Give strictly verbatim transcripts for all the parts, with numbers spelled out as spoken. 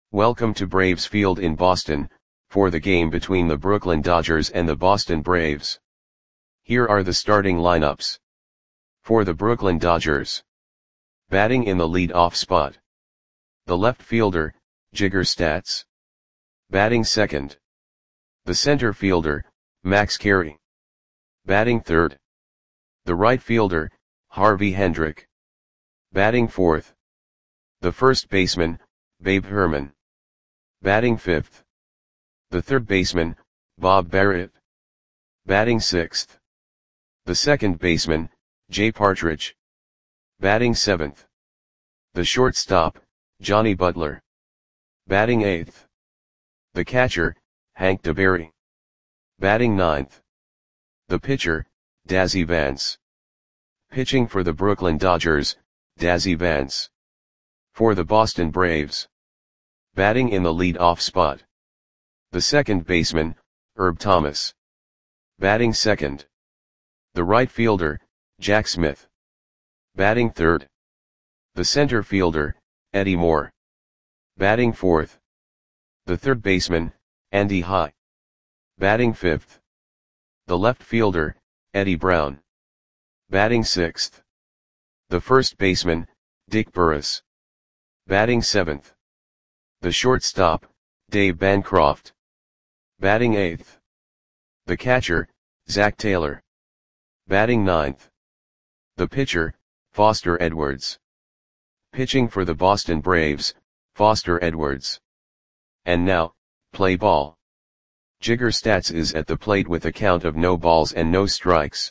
Welcome to Braves Field in Boston, for the game between the Brooklyn Dodgers and the Boston Braves. Here are the starting lineups. For the Brooklyn Dodgers. Batting in the lead-off spot. The left fielder, Jigger Stats. Batting second. The center fielder, Max Carey. Batting third. The right fielder, Harvey Hendrick. Batting fourth. The first baseman, Babe Herman. Batting fifth. The third baseman, Bob Barrett. Batting sixth. The second baseman, Jay Partridge. Batting seventh. The shortstop, Johnny Butler. Batting eighth. The catcher, Hank DeBerry. Batting ninth. The pitcher, Dazzy Vance. Pitching for the Brooklyn Dodgers, Dazzy Vance. For the Boston Braves. Batting in the lead-off spot. The second baseman, Herb Thomas. Batting second. The right fielder, Jack Smith. Batting third. The center fielder, Eddie Moore. Batting fourth. The third baseman, Andy High. Batting fifth. The left fielder, Eddie Brown. Batting sixth. The first baseman, Dick Burris. Batting seventh. The shortstop, Dave Bancroft. Batting eighth. The catcher, Zach Taylor. Batting ninth. The pitcher, Foster Edwards. Pitching for the Boston Braves, Foster Edwards. And now, play ball. Jigger Stats is at the plate with a count of no balls and no strikes.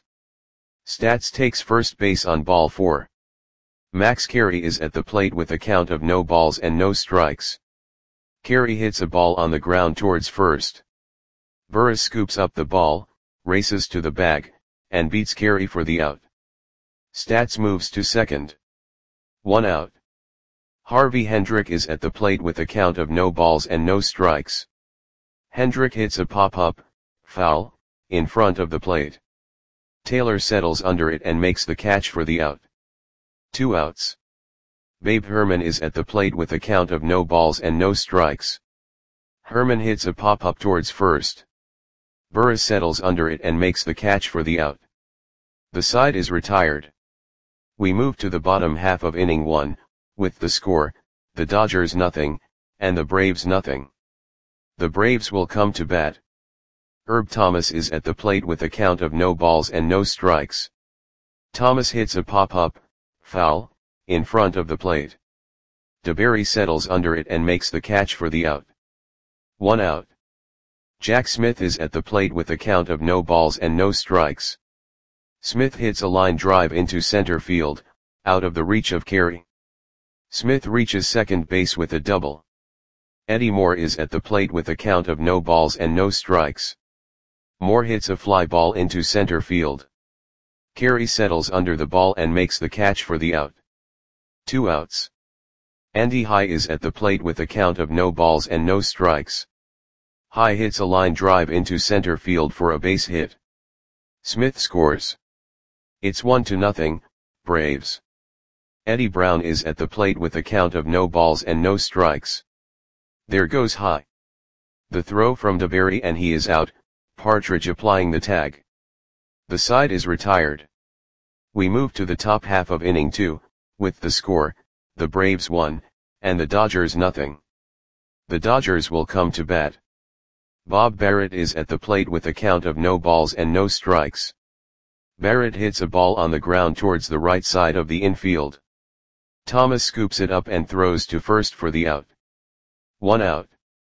Stats takes first base on ball four. Max Carey is at the plate with a count of no balls and no strikes. Carey hits a ball on the ground towards first. Burris scoops up the ball, races to the bag, and beats Carey for the out. Stats moves to second. One out. Harvey Hendrick is at the plate with a count of no balls and no strikes. Hendrick hits a pop-up, foul, in front of the plate. Taylor settles under it and makes the catch for the out. Two outs. Babe Herman is at the plate with a count of no balls and no strikes. Herman hits a pop-up towards first. Burris settles under it and makes the catch for the out. The side is retired. We move to the bottom half of inning one, with the score, the Dodgers nothing, and the Braves nothing. The Braves will come to bat. Herb Thomas is at the plate with a count of no balls and no strikes. Thomas hits a pop-up, foul, in front of the plate. DeBerry settles under it and makes the catch for the out. One out. Jack Smith is at the plate with a count of no balls and no strikes. Smith hits a line drive into center field, out of the reach of Carey. Smith reaches second base with a double. Eddie Moore is at the plate with a count of no balls and no strikes. Moore hits a fly ball into center field. Carey settles under the ball and makes the catch for the out. Two outs. Andy High is at the plate with a count of no balls and no strikes. High hits a line drive into center field for a base hit. Smith scores. It's one to nothing, Braves. Eddie Brown is at the plate with a count of no balls and no strikes. There goes High. The throw from DeBerry and he is out, Partridge applying the tag. The side is retired. We move to the top half of inning two, with the score, the Braves one, and the Dodgers nothing. The Dodgers will come to bat. Bob Barrett is at the plate with a count of no balls and no strikes. Barrett hits a ball on the ground towards the right side of the infield. Thomas scoops it up and throws to first for the out. One out.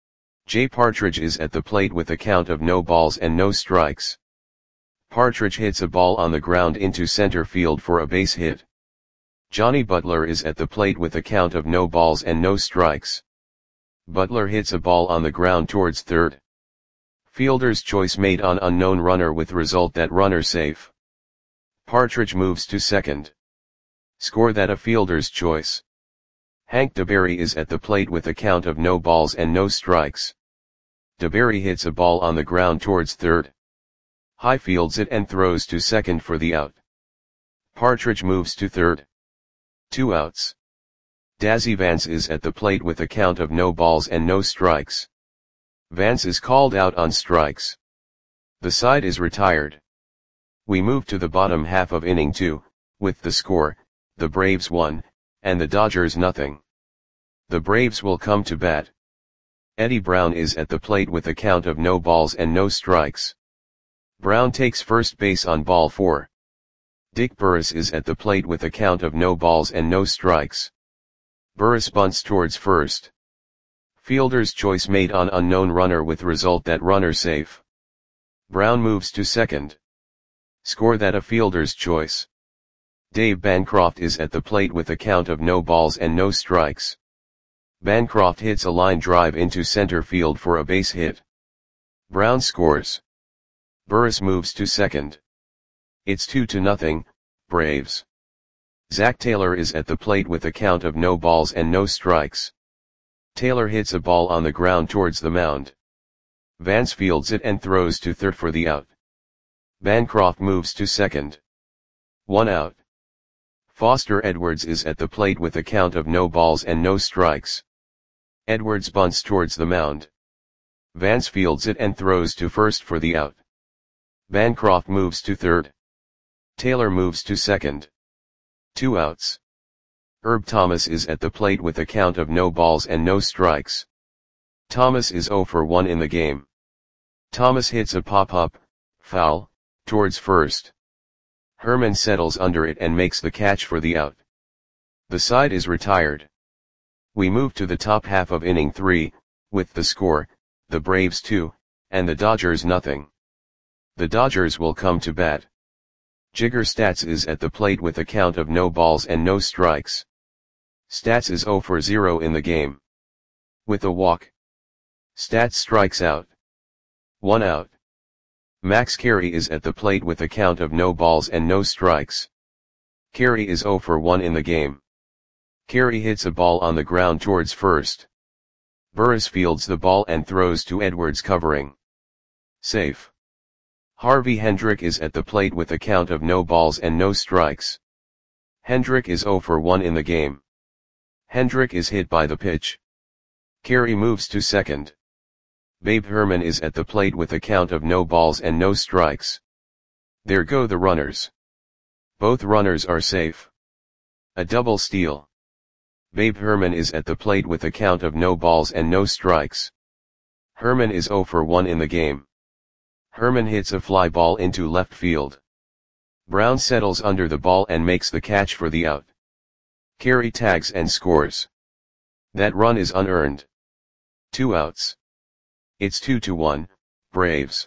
Jay Partridge is at the plate with a count of no balls and no strikes. Partridge hits a ball on the ground into center field for a base hit. Johnny Butler is at the plate with a count of no balls and no strikes. Butler hits a ball on the ground towards third. Fielder's choice made on unknown runner with result that runner safe. Partridge moves to second. Score that a fielder's choice. Hank DeBerry is at the plate with a count of no balls and no strikes. DeBerry hits a ball on the ground towards third. High fields it and throws to second for the out. Partridge moves to third. Two outs. Dazzy Vance is at the plate with a count of no balls and no strikes. Vance is called out on strikes. The side is retired. We move to the bottom half of inning two, with the score, the Braves one, and the Dodgers nothing. The Braves will come to bat. Eddie Brown is at the plate with a count of no balls and no strikes. Brown takes first base on ball four. Dick Burris is at the plate with a count of no balls and no strikes. Burris bunts towards first. Fielder's choice made on unknown runner with result that runner safe. Brown moves to second. Score that a fielder's choice. Dave Bancroft is at the plate with a count of no balls and no strikes. Bancroft hits a line drive into center field for a base hit. Brown scores. Burris moves to second. It's two to nothing, Braves. Zach Taylor is at the plate with a count of no balls and no strikes. Taylor hits a ball on the ground towards the mound. Vance fields it and throws to third for the out. Bancroft moves to second. One out. Foster Edwards is at the plate with a count of no balls and no strikes. Edwards bunts towards the mound. Vance fields it and throws to first for the out. Bancroft moves to third. Taylor moves to second. Two outs. Herb Thomas is at the plate with a count of no balls and no strikes. Thomas is oh for one in the game. Thomas hits a pop-up, foul, towards first. Herman settles under it and makes the catch for the out. The side is retired. We move to the top half of inning three, with the score, the Braves two, and the Dodgers nothing. The Dodgers will come to bat. Jigger Stats is at the plate with a count of no balls and no strikes. Stats is oh for zero in the game. With a walk. Stats strikes out. One out. Max Carey is at the plate with a count of no balls and no strikes. Carey is oh for one in the game. Carey hits a ball on the ground towards first. Burris fields the ball and throws to Edwards covering. Safe. Harvey Hendrick is at the plate with a count of no balls and no strikes. Hendrick is oh for one in the game. Hendrick is hit by the pitch. Carey moves to second. Babe Herman is at the plate with a count of no balls and no strikes. There go the runners. Both runners are safe. A double steal. Babe Herman is at the plate with a count of no balls and no strikes. Herman is oh for one in the game. Herman hits a fly ball into left field. Brown settles under the ball and makes the catch for the out. Carey tags and scores. That run is unearned. Two outs. It's two to one, Braves.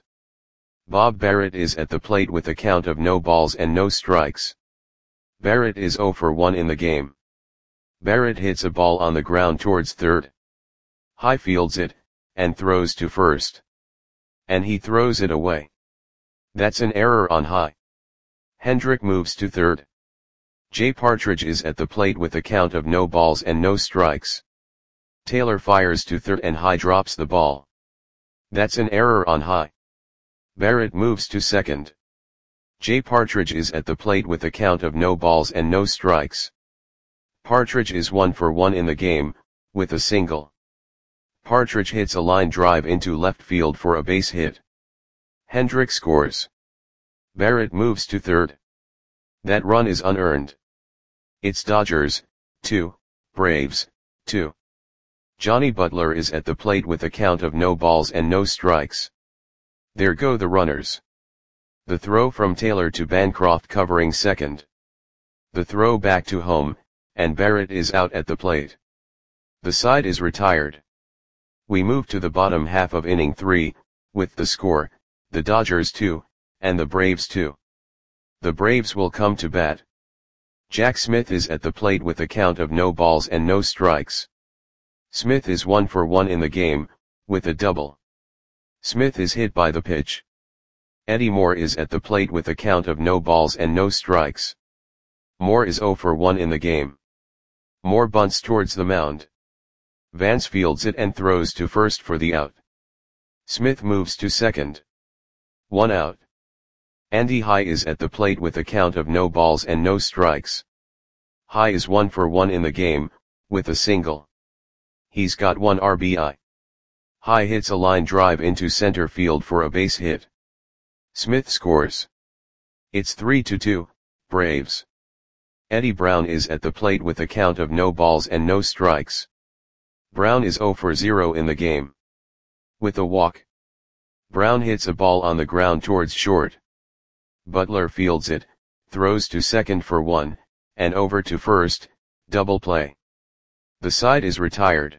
Bob Barrett is at the plate with a count of no balls and no strikes. Barrett is oh for one in the game. Barrett hits a ball on the ground towards third. High fields it, and throws to first. And he throws it away. That's an error on High. Hendrick moves to third. Jay Partridge is at the plate with a count of no balls and no strikes. Taylor fires to third and High drops the ball. That's an error on High. Barrett moves to second. Jay Partridge is at the plate with a count of no balls and no strikes. Partridge is one for one in the game, with a single. Partridge hits a line drive into left field for a base hit. Hendrick scores. Barrett moves to third. That run is unearned. It's Dodgers, two, Braves, two. Johnny Butler is at the plate with a count of no balls and no strikes. There go the runners. The throw from Taylor to Bancroft covering second. The throw back to home, and Barrett is out at the plate. The side is retired. We move to the bottom half of inning three, with the score, the Dodgers two, and the Braves two. The Braves will come to bat. Jack Smith is at the plate with a count of no balls and no strikes. Smith is one for one in the game, with a double. Smith is hit by the pitch. Eddie Moore is at the plate with a count of no balls and no strikes. Moore is oh for one in the game. Moore bunts towards the mound. Vance fields it and throws to first for the out. Smith moves to second. One out. Andy High is at the plate with a count of no balls and no strikes. High is one for one in the game, with a single. He's got one R B I. High hits a line drive into center field for a base hit. Smith scores. It's three to two, Braves. Eddie Brown is at the plate with a count of no balls and no strikes. Brown is zero for zero in the game. With a walk, Brown hits a ball on the ground towards short. Butler fields it, throws to second for one, and over to first, double play. The side is retired.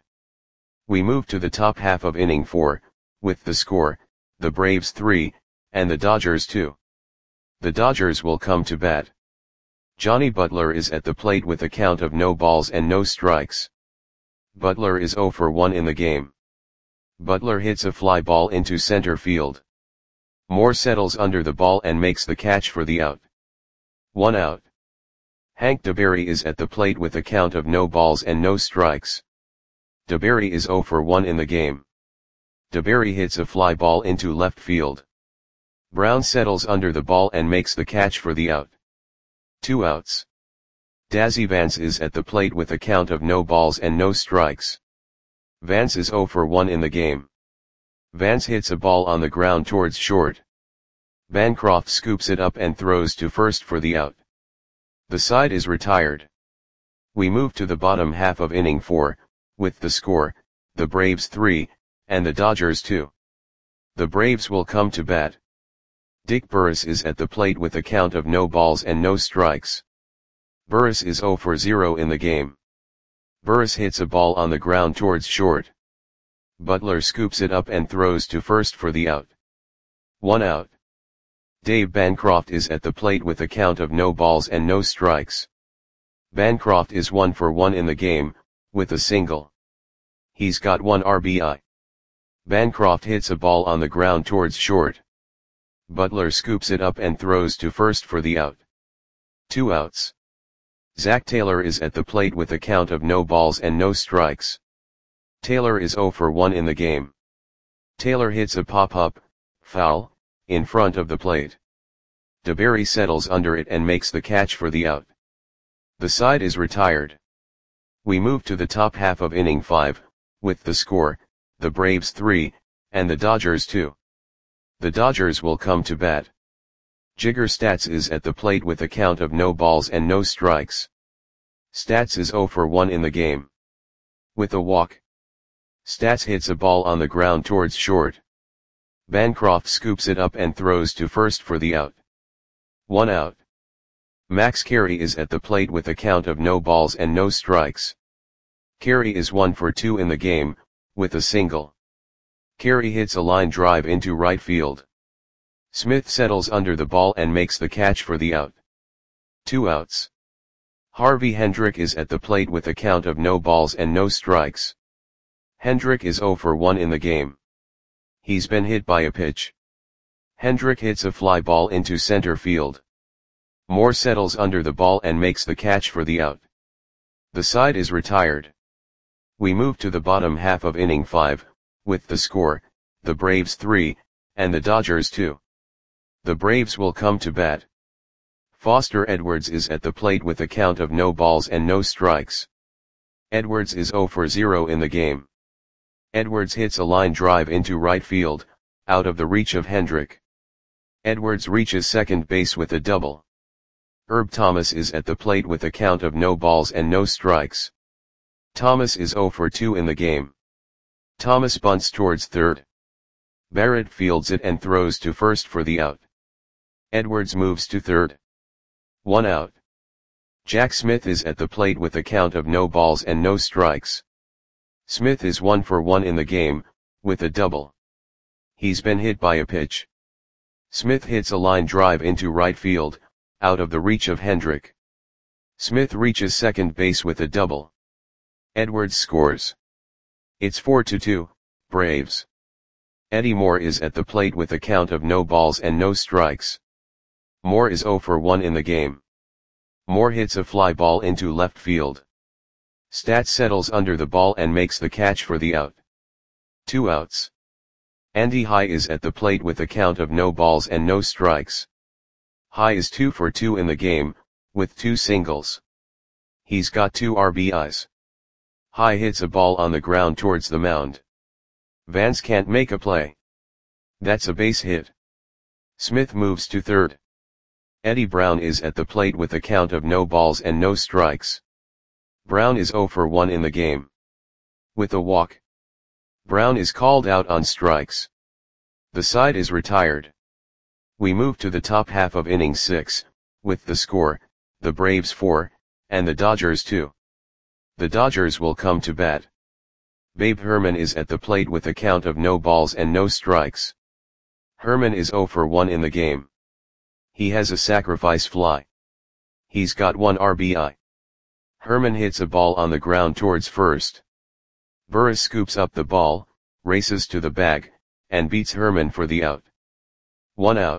We move to the top half of inning four, with the score, the Braves three, and the Dodgers two. The Dodgers will come to bat. Johnny Butler is at the plate with a count of no balls and no strikes. Butler is zero for one in the game. Butler hits a fly ball into center field. Moore settles under the ball and makes the catch for the out. One out. Hank DeBerry is at the plate with a count of no balls and no strikes. DeBerry is zero for one in the game. DeBerry hits a fly ball into left field. Brown settles under the ball and makes the catch for the out. Two outs. Dazzy Vance is at the plate with a count of no balls and no strikes. Vance is zero for one in the game. Vance hits a ball on the ground towards short. Bancroft scoops it up and throws to first for the out. The side is retired. We move to the bottom half of inning four, with the score, the Braves three, and the Dodgers two. The Braves will come to bat. Dick Burris is at the plate with a count of no balls and no strikes. Burris is zero for zero in the game. Burris hits a ball on the ground towards short. Butler scoops it up and throws to first for the out. One out. Dave Bancroft is at the plate with a count of no balls and no strikes. Bancroft is one for one in the game, with a single. He's got one R B I. Bancroft hits a ball on the ground towards short. Butler scoops it up and throws to first for the out. Two outs. Zach Taylor is at the plate with a count of no balls and no strikes. Taylor is zero for one in the game. Taylor hits a pop-up, foul, in front of the plate. DeBerry settles under it and makes the catch for the out. The side is retired. We move to the top half of inning five, with the score, the Braves three, and the Dodgers two. The Dodgers will come to bat. Jigger Stats is at the plate with a count of no balls and no strikes. Stats is zero for one in the game. With a walk, Stats hits a ball on the ground towards short. Bancroft scoops it up and throws to first for the out. One out. Max Carey is at the plate with a count of no balls and no strikes. Carey is one for two in the game, with a single. Carey hits a line drive into right field. Smith settles under the ball and makes the catch for the out. Two outs. Harvey Hendrick is at the plate with a count of no balls and no strikes. Hendrick is zero for one in the game. He's been hit by a pitch. Hendrick hits a fly ball into center field. Moore settles under the ball and makes the catch for the out. The side is retired. We move to the bottom half of inning five, with the score, the Braves three, and the Dodgers two. The Braves will come to bat. Foster Edwards is at the plate with a count of no balls and no strikes. Edwards is zero for zero in the game. Edwards hits a line drive into right field, out of the reach of Hendrick. Edwards reaches second base with a double. Herb Thomas is at the plate with a count of no balls and no strikes. Thomas is zero for two in the game. Thomas bunts towards third. Barrett fields it and throws to first for the out. Edwards moves to third. One out. Jack Smith is at the plate with a count of no balls and no strikes. Smith is one for one in the game, with a double. He's been hit by a pitch. Smith hits a line drive into right field, out of the reach of Hendrick. Smith reaches second base with a double. Edwards scores. It's four to two, Braves. Eddie Moore is at the plate with a count of no balls and no strikes. Moore is zero for one in the game. Moore hits a fly ball into left field. Stats settles under the ball and makes the catch for the out. Two outs. Andy High is at the plate with a count of no balls and no strikes. High is two for two in the game, with two singles. He's got two R B Is. High hits a ball on the ground towards the mound. Vance can't make a play. That's a base hit. Smith moves to third. Eddie Brown is at the plate with a count of no balls and no strikes. Brown is oh for one in the game. With a walk, Brown is called out on strikes. The side is retired. We move to the top half of inning six, with the score, the Braves four, and the Dodgers two. The Dodgers will come to bat. Babe Herman is at the plate with a count of no balls and no strikes. Herman is oh for one in the game. He has a sacrifice fly. He's got one R B I. Herman hits a ball on the ground towards first. Burris scoops up the ball, races to the bag, and beats Herman for the out. One out.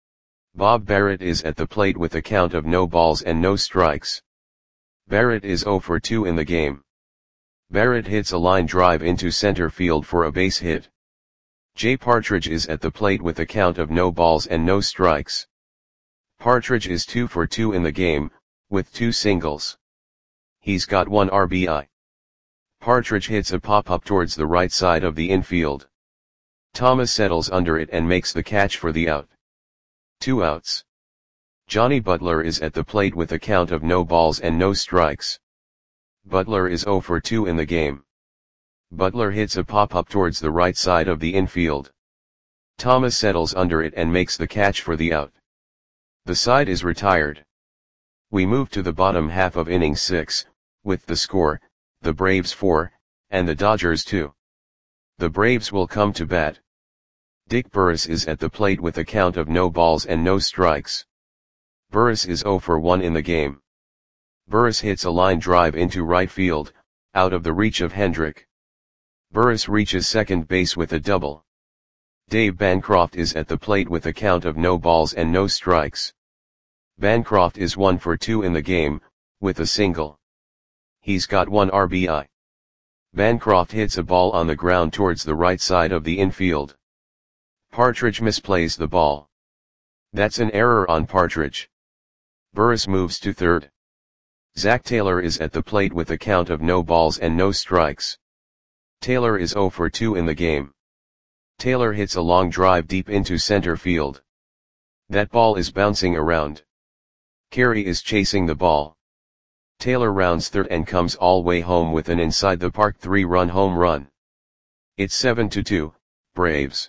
Bob Barrett is at the plate with a count of no balls and no strikes. Barrett is oh for two in the game. Barrett hits a line drive into center field for a base hit. Jay Partridge is at the plate with a count of no balls and no strikes. Partridge is two for two in the game, with two singles. He's got one R B I. Partridge hits a pop-up towards the right side of the infield. Thomas settles under it and makes the catch for the out. Two outs. Johnny Butler is at the plate with a count of no balls and no strikes. Butler is oh for two in the game. Butler hits a pop-up towards the right side of the infield. Thomas settles under it and makes the catch for the out. The side is retired. We move to the bottom half of inning six, with the score, the Braves four, and the Dodgers two. The Braves will come to bat. Dick Burris is at the plate with a count of no balls and no strikes. Burris is oh for one in the game. Burris hits a line drive into right field, out of the reach of Hendrick. Burris reaches second base with a double. Dave Bancroft is at the plate with a count of no balls and no strikes. Bancroft is one for two in the game, with a single. He's got one R B I. Bancroft hits a ball on the ground towards the right side of the infield. Partridge misplays the ball. That's an error on Partridge. Burris moves to third. Zach Taylor is at the plate with a count of no balls and no strikes. Taylor is oh for two in the game. Taylor hits a long drive deep into center field. That ball is bouncing around. Carey is chasing the ball. Taylor rounds third and comes all way home with an inside the park three-run home run. It's seven to two, Braves.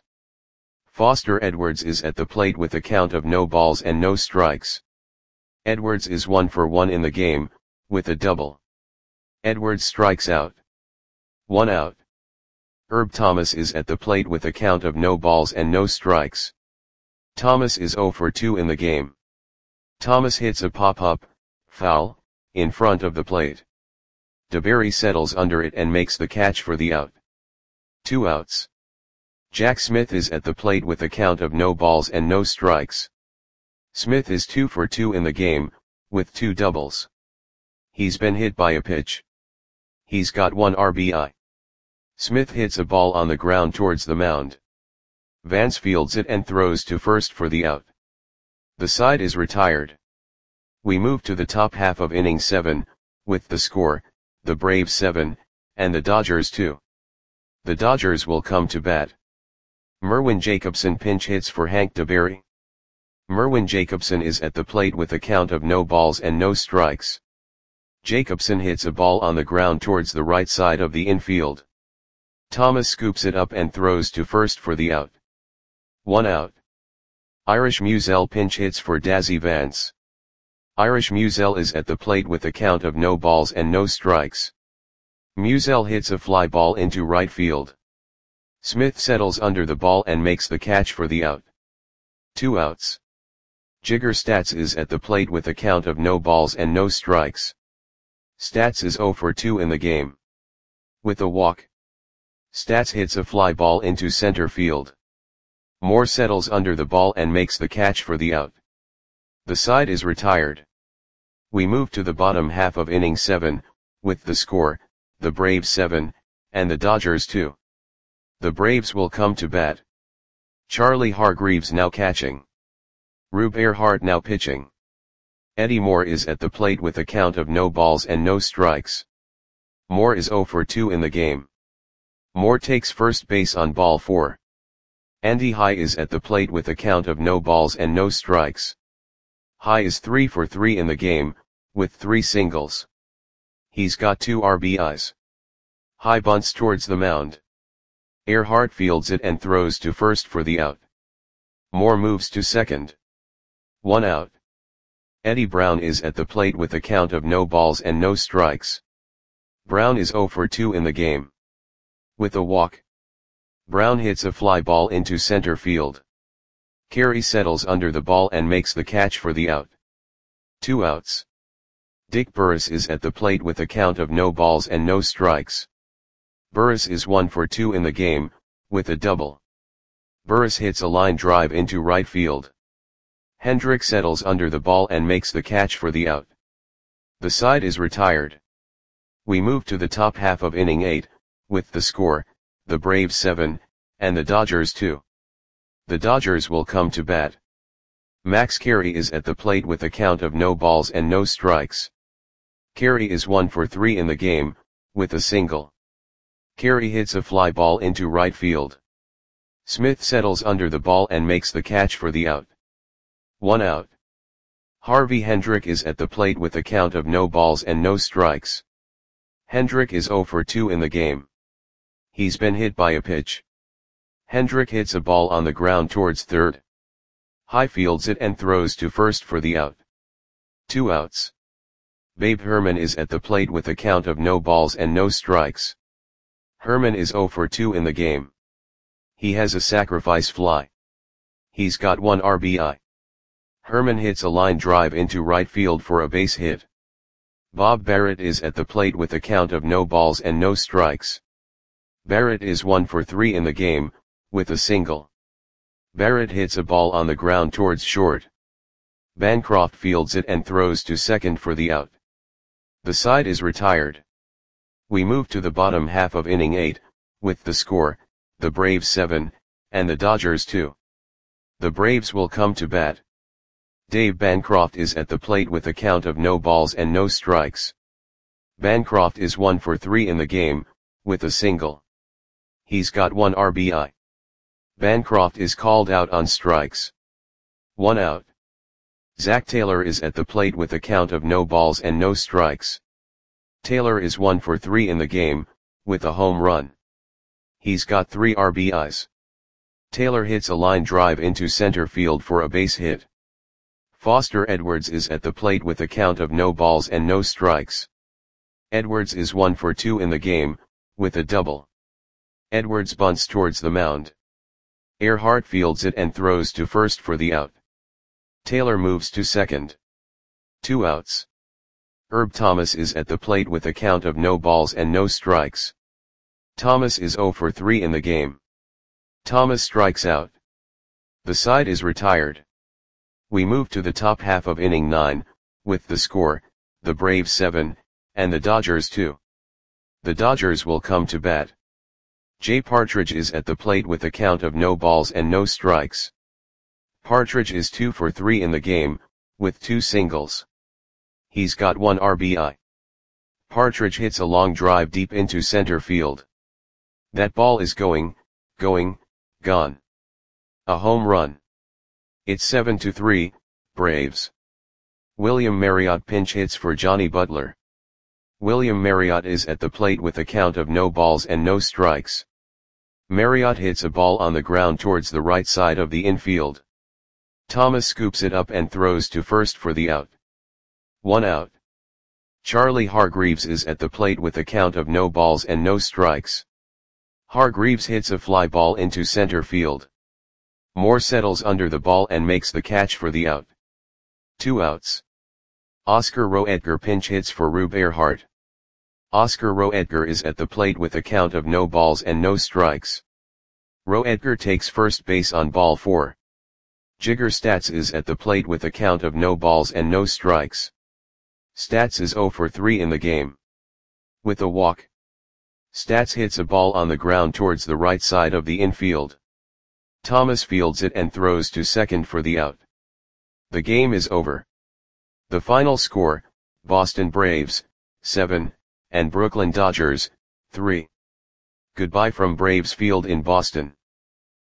Foster Edwards is at the plate with a count of no balls and no strikes. Edwards is one for one in the game, with a double. Edwards strikes out. One out. Herb Thomas is at the plate with a count of no balls and no strikes. Thomas is oh for two in the game. Thomas hits a pop-up, foul, in front of the plate. DeBerry settles under it and makes the catch for the out. Two outs. Jack Smith is at the plate with a count of no balls and no strikes. Smith is two for two in the game, with two doubles. He's been hit by a pitch. He's got one R B I. Smith hits a ball on the ground towards the mound. Vance fields it and throws to first for the out. The side is retired. We move to the top half of inning seven, with the score, the Braves seven, and the Dodgers two. The Dodgers will come to bat. Merwin Jacobson pinch hits for Hank DeBerry. Merwin Jacobson is at the plate with a count of no balls and no strikes. Jacobson hits a ball on the ground towards the right side of the infield. Thomas scoops it up and throws to first for the out. One out. Irish Musial pinch hits for Dazzy Vance. Irish Musial is at the plate with a count of no balls and no strikes. Musial hits a fly ball into right field. Smith settles under the ball and makes the catch for the out. Two outs. Jigger Stats is at the plate with a count of no balls and no strikes. Stats is oh for two in the game. With a walk, Stats hits a fly ball into center field. Moore settles under the ball and makes the catch for the out. The side is retired. We move to the bottom half of inning seven, with the score, the Braves seven, and the Dodgers two. The Braves will come to bat. Charlie Hargreaves now catching. Rube Earhart now pitching. Eddie Moore is at the plate with a count of no balls and no strikes. Moore is zero for two in the game. Moore takes first base on ball four. Andy High is at the plate with a count of no balls and no strikes. High is three for three in the game, with three singles. He's got two R B Is. High bunts towards the mound. Earhart fields it and throws to first for the out. Moore moves to second. One out. Eddie Brown is at the plate with a count of no balls and no strikes. Brown is zero for two in the game. With a walk, Brown hits a fly ball into center field. Carey settles under the ball and makes the catch for the out. Two outs. Dick Burris is at the plate with a count of no balls and no strikes. Burris is one for two in the game, with a double. Burris hits a line drive into right field. Hendrick settles under the ball and makes the catch for the out. The side is retired. We move to the top half of inning eight, with the score, the Braves seven, and the Dodgers two. The Dodgers will come to bat. Max Carey is at the plate with a count of no balls and no strikes. Carey is one for three in the game, with a single. Carey hits a fly ball into right field. Smith settles under the ball and makes the catch for the out. One out. Harvey Hendrick is at the plate with a count of no balls and no strikes. Hendrick is zero for two in the game. He's been hit by a pitch. Hendrick hits a ball on the ground towards third. High fields it and throws to first for the out. Two outs. Babe Herman is at the plate with a count of no balls and no strikes. Herman is zero for two in the game. He has a sacrifice fly. He's got one R B I. Herman hits a line drive into right field for a base hit. Bob Barrett is at the plate with a count of no balls and no strikes. Barrett is one for three in the game, with a single. Barrett hits a ball on the ground towards short. Bancroft fields it and throws to second for the out. The side is retired. We move to the bottom half of inning eight, with the score, the Braves seven, and the Dodgers two. The Braves will come to bat. Dave Bancroft is at the plate with a count of no balls and no strikes. Bancroft is one for three in the game, with a single. He's got one R B I. Bancroft is called out on strikes. One out. Zach Taylor is at the plate with a count of no balls and no strikes. Taylor is one for three in the game, with a home run. He's got three R B Is. Taylor hits a line drive into center field for a base hit. Foster Edwards is at the plate with a count of no balls and no strikes. Edwards is one for two in the game, with a double. Edwards bunts towards the mound. Earhart fields it and throws to first for the out. Taylor moves to second. Two outs. Herb Thomas is at the plate with a count of no balls and no strikes. Thomas is zero for three in the game. Thomas strikes out. The side is retired. We move to the top half of inning nine, with the score, the Braves seven, and the Dodgers two. The Dodgers will come to bat. Jay Partridge is at the plate with a count of no balls and no strikes. Partridge is two for three in the game, with two singles. He's got one R B I. Partridge hits a long drive deep into center field. That ball is going, going, gone. A home run. It's seven to three, Braves. William Marriott pinch hits for Johnny Butler. William Marriott is at the plate with a count of no balls and no strikes. Marriott hits a ball on the ground towards the right side of the infield. Thomas scoops it up and throws to first for the out. One out. Charlie Hargreaves is at the plate with a count of no balls and no strikes. Hargreaves hits a fly ball into center field. Moore settles under the ball and makes the catch for the out. Two outs. Oscar Roedger pinch hits for Rube Earhart. Oscar Roedger is at the plate with a count of no balls and no strikes. Roedger takes first base on ball four. Jigger Stats is at the plate with a count of no balls and no strikes. Stats is zero for three in the game. With a walk, Stats hits a ball on the ground towards the right side of the infield. Thomas fields it and throws to second for the out. The game is over. The final score, Boston Braves, seven, and Brooklyn Dodgers, three. Goodbye from Braves Field in Boston.